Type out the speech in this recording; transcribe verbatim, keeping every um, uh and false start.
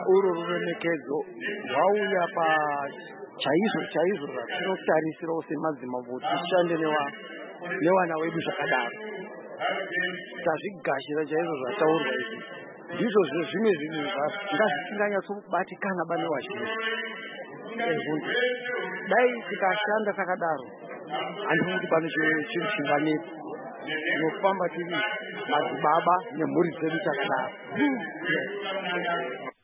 uro ruremekedzo rwauya pa chaizvo chaizvo zvatinotarisira semadzimambo kuti tishande nevana vedu zvakadaro. Tazvigashira chaizvo zvataurwa izvi ndizvo zvimwe zvinhu ngazvisinganyatsobatikana bane vazhinji. Dai tikashanda takadaro handiti kuti pane chinhu chinganetsa, tinofamba tiri madzibaba nemhuri dzedu takadaro.